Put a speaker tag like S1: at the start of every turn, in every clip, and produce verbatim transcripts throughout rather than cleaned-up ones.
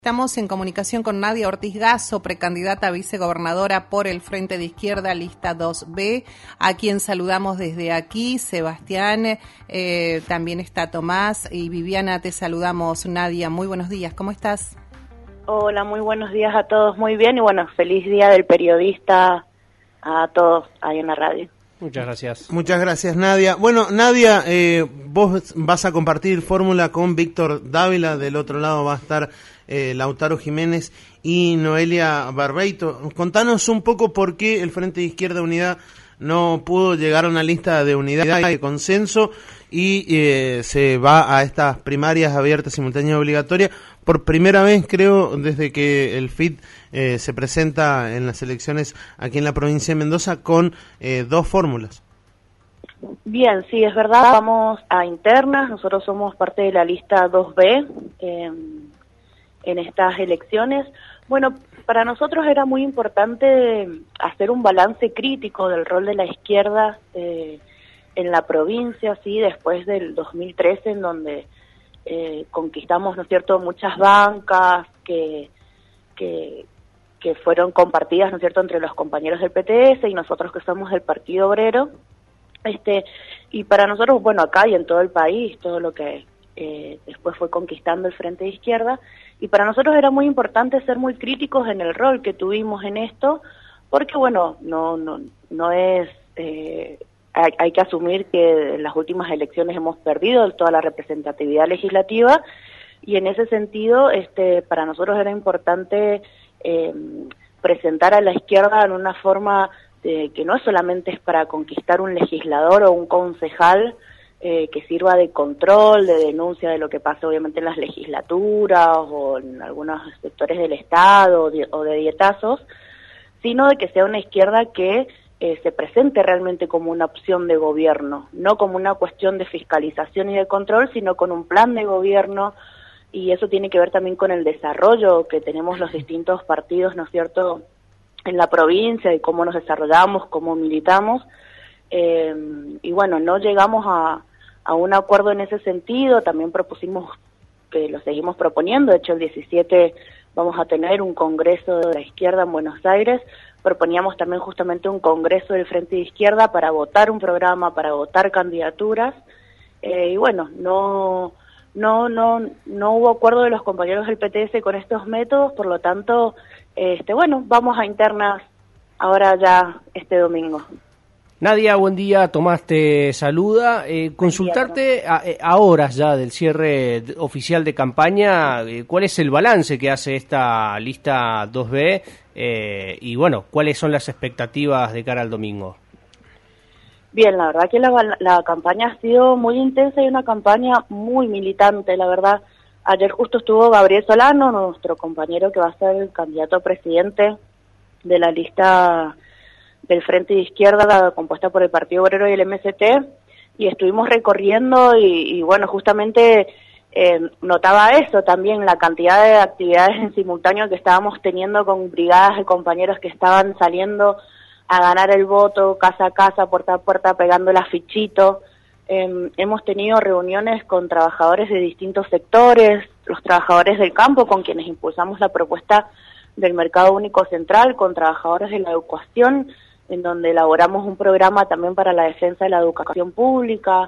S1: Estamos en comunicación con Nadia Ortiz Gasso, precandidata a vicegobernadora por el Frente de Izquierda, lista dos B, a quien saludamos desde aquí. Sebastián, eh, también está Tomás y Viviana, te saludamos. Nadia, muy buenos días, ¿cómo estás?
S2: Hola, muy buenos días a todos, muy bien, y bueno, feliz día del periodista a todos ahí en la radio.
S3: Muchas gracias.
S4: Muchas gracias, Nadia. Bueno, Nadia, eh, vos vas a compartir fórmula con Víctor Dávila, del otro lado va a estar eh, Lautaro Jiménez y Noelia Barbeito. Contanos un poco por qué el Frente de Izquierda Unidad no pudo llegar a una lista de unidad y de consenso y eh, se va a estas primarias abiertas, simultáneas y obligatorias por primera vez, creo, desde que el F I D eh, se presenta en las elecciones aquí en la provincia de Mendoza con eh, dos fórmulas.
S2: Bien, sí, es verdad, vamos a internas, nosotros somos parte de la lista dos B eh, en estas elecciones. Bueno, para nosotros era muy importante hacer un balance crítico del rol de la izquierda eh, en la provincia, sí, después del dos mil trece, en donde eh, conquistamos, ¿no es cierto?, muchas bancas que, que, que fueron compartidas, ¿no es cierto?, entre los compañeros del P T S y nosotros que somos del Partido Obrero. Este, y para nosotros, bueno, acá y en todo el país, todo lo que eh, después fue conquistando el Frente de Izquierda, y para nosotros era muy importante ser muy críticos en el rol que tuvimos en esto, porque bueno, no no no es eh, hay, hay que asumir que en las últimas elecciones hemos perdido toda la representatividad legislativa, y en ese sentido este para nosotros era importante eh, presentar a la izquierda en una forma de, que no solamente es para conquistar un legislador o un concejal, Eh, que sirva de control, de denuncia de lo que pasa obviamente en las legislaturas o en algunos sectores del Estado o de, o de dietazos, sino de que sea una izquierda que eh, se presente realmente como una opción de gobierno, no como una cuestión de fiscalización y de control, sino con un plan de gobierno, y eso tiene que ver también con el desarrollo que tenemos los distintos partidos, ¿no es cierto?, en la provincia y cómo nos desarrollamos, cómo militamos, eh, y bueno, no llegamos a a un acuerdo en ese sentido. También propusimos, que lo seguimos proponiendo, de hecho el diecisiete vamos a tener un congreso de la izquierda en Buenos Aires, proponíamos también justamente un congreso del Frente de Izquierda para votar un programa, para votar candidaturas, eh, y bueno, no, no, no, no hubo acuerdo de los compañeros del P T S con estos métodos, por lo tanto, este, bueno, vamos a internas ahora ya este domingo.
S3: Nadia, buen día, Tomás te saluda. Eh, consultarte a, a horas ya del cierre oficial de campaña, eh, ¿cuál es el balance que hace esta lista dos B? Eh, y bueno, ¿cuáles son las expectativas de cara al domingo?
S2: Bien, la verdad que la, la campaña ha sido muy intensa y una campaña muy militante, la verdad. Ayer justo estuvo Gabriel Solano, nuestro compañero que va a ser el candidato a presidente de la lista del Frente de Izquierda, compuesta por el Partido Obrero y el M S T, y estuvimos recorriendo y, y bueno, justamente eh, notaba eso también, la cantidad de actividades en simultáneo que estábamos teniendo con brigadas de compañeros que estaban saliendo a ganar el voto, casa a casa, puerta a puerta, pegando el afichito. Eh, hemos tenido reuniones con trabajadores de distintos sectores, los trabajadores del campo, con quienes impulsamos la propuesta del Mercado Único Central, con trabajadores de la educación, en donde elaboramos un programa también para la defensa de la educación pública.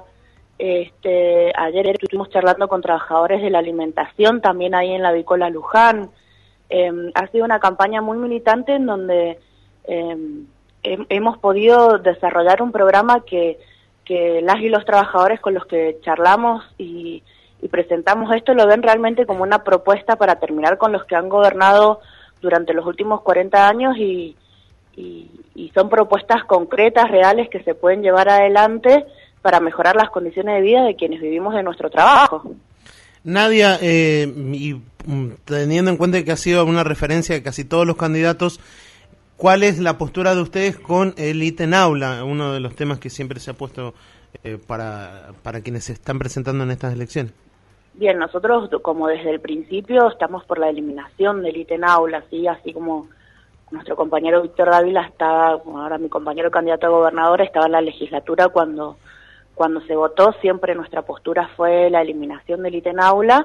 S2: Este, ayer estuvimos charlando con trabajadores de la alimentación, también ahí en la Avícola Luján. Eh, ha sido una campaña muy militante en donde eh, he, hemos podido desarrollar un programa que, que las y los trabajadores con los que charlamos y, y presentamos esto lo ven realmente como una propuesta para terminar con los que han gobernado durante los últimos cuarenta años y Y, y son propuestas concretas, reales, que se pueden llevar adelante para mejorar las condiciones de vida de quienes vivimos de nuestro trabajo.
S4: Nadia, eh, y teniendo en cuenta que ha sido una referencia de casi todos los candidatos, ¿cuál es la postura de ustedes con el ítem aula, uno de los temas que siempre se ha puesto eh, para, para quienes se están presentando en estas elecciones?
S2: Bien, nosotros como desde el principio estamos por la eliminación del ítem aula, ¿sí? Así como nuestro compañero Víctor Dávila estaba, ahora mi compañero candidato a gobernador, estaba en la legislatura cuando, cuando se votó, siempre nuestra postura fue la eliminación del ítem aula,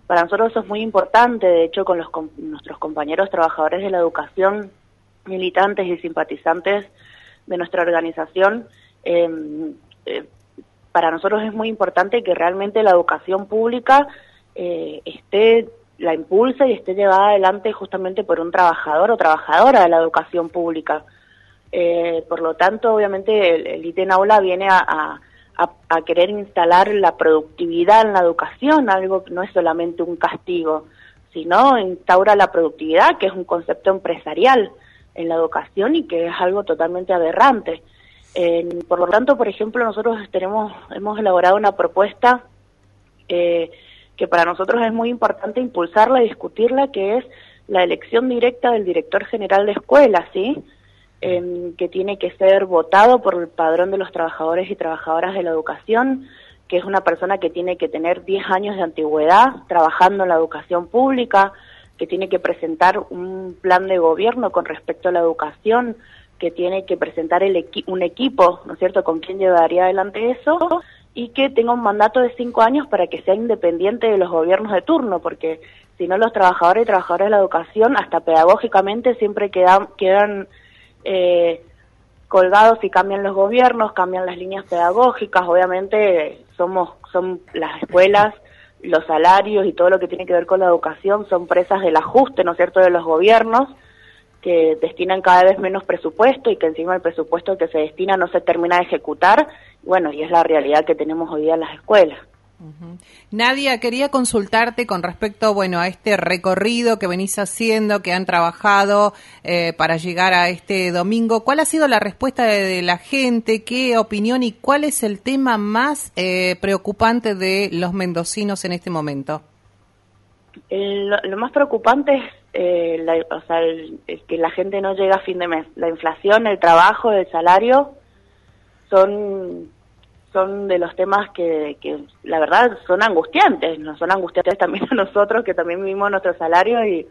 S2: Para nosotros eso es muy importante, de hecho con los con nuestros compañeros trabajadores de la educación, militantes y simpatizantes de nuestra organización, eh, eh, para nosotros es muy importante que realmente la educación pública eh, esté, la impulse y esté llevada adelante justamente por un trabajador o trabajadora de la educación pública. Eh, por lo tanto, obviamente el, el ítem aula viene a, a, a, a querer instalar la productividad en la educación, algo que no es solamente un castigo, sino instaura la productividad, que es un concepto empresarial en la educación y que es algo totalmente aberrante. Eh, por lo tanto, por ejemplo, nosotros tenemos hemos elaborado una propuesta eh, que para nosotros es muy importante impulsarla y discutirla, que es la elección directa del director general de escuela, ¿sí? Eh, que tiene que ser votado por el padrón de los trabajadores y trabajadoras de la educación, que es una persona que tiene que tener diez años de antigüedad trabajando en la educación pública, que tiene que presentar un plan de gobierno con respecto a la educación, que tiene que presentar el equi un equipo, ¿no es cierto?, con quien llevaría adelante eso, y que tenga un mandato de cinco años para que sea independiente de los gobiernos de turno, porque si no los trabajadores y trabajadoras de la educación, hasta pedagógicamente, siempre quedan, quedan eh, colgados y cambian los gobiernos, cambian las líneas pedagógicas. Obviamente somos son las escuelas, los salarios y todo lo que tiene que ver con la educación son presas del ajuste, ¿no es cierto?, de los gobiernos, que destinan cada vez menos presupuesto y que encima el presupuesto que se destina no se termina de ejecutar. Bueno, y es la realidad que tenemos hoy día en las escuelas.
S1: Uh-huh. Nadia, quería consultarte con respecto, bueno, a este recorrido que venís haciendo, que han trabajado eh, para llegar a este domingo. ¿Cuál ha sido la respuesta de, de la gente? ¿Qué opinión y cuál es el tema más eh, preocupante de los mendocinos en este momento?
S2: El, lo más preocupante es eh, la, o sea, el, el que la gente no llega a fin de mes. La inflación, el trabajo, el salario son son de los temas que, que la verdad son angustiantes, nos son angustiantes también a nosotros que también vivimos nuestro salario y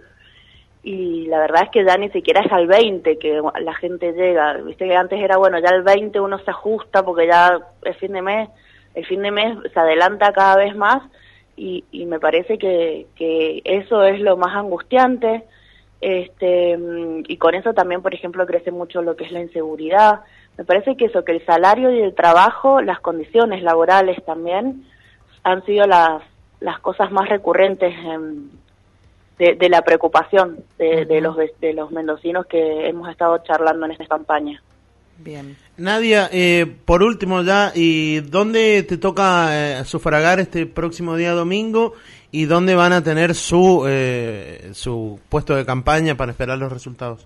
S2: y la verdad es que ya ni siquiera es al veinte que la gente llega. Viste que antes era, bueno, ya al veinte uno se ajusta porque ya es fin de mes, el fin de mes se adelanta cada vez más. Y, y me parece que, que eso es lo más angustiante, este, y con eso también, por ejemplo, crece mucho lo que es la inseguridad. Me parece que eso, que el salario y el trabajo, las condiciones laborales también, han sido las, las cosas más recurrentes en, de, de la preocupación de, de, los, de los mendocinos que hemos estado charlando en esta campaña.
S1: Bien.
S4: Nadia, eh, por último ya, ¿y dónde te toca eh, sufragar este próximo día domingo? ¿Y dónde van a tener su eh, su puesto de campaña para esperar los resultados?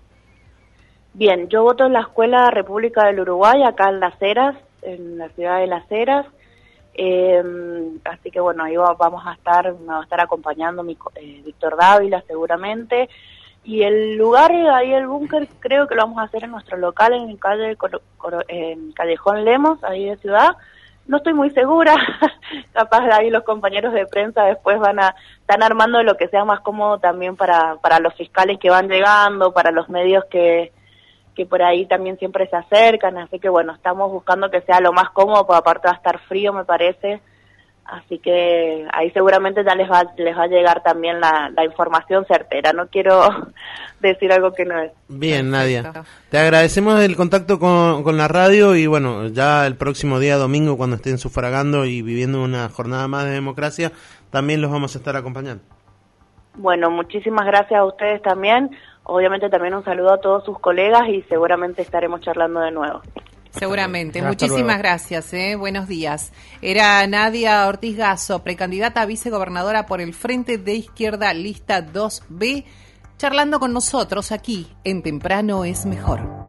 S2: Bien, yo voto en la Escuela República del Uruguay, acá en Las Heras, en la ciudad de Las Heras. Eh, así que bueno, ahí vamos a estar, me va a estar acompañando mi eh, Víctor Dávila seguramente. Y el lugar, ahí el búnker, creo que lo vamos a hacer en nuestro local, en calle en Callejón Lemos, ahí de Ciudad. No estoy muy segura, capaz ahí los compañeros de prensa después van a, están armando lo que sea más cómodo también para, para los fiscales que van llegando, para los medios que, que por ahí también siempre se acercan, así que bueno, estamos buscando que sea lo más cómodo, porque aparte va a estar frío me parece. Así que ahí seguramente ya les va les va a llegar también la, la información certera. No quiero decir algo que no es.
S4: Bien, Nadia. Te agradecemos el contacto con, con la radio y bueno, ya el próximo día domingo cuando estén sufragando y viviendo una jornada más de democracia, también los vamos a estar acompañando.
S2: Bueno, muchísimas gracias a ustedes también. Obviamente también un saludo a todos sus colegas y seguramente estaremos charlando de nuevo.
S1: Seguramente.
S3: Hasta
S1: Muchísimas
S3: luego.
S1: gracias. ¿eh? Buenos días. Era Nadia Ortiz Gasso, precandidata a vicegobernadora por el Frente de Izquierda, lista dos B, charlando con nosotros aquí en Temprano es Mejor.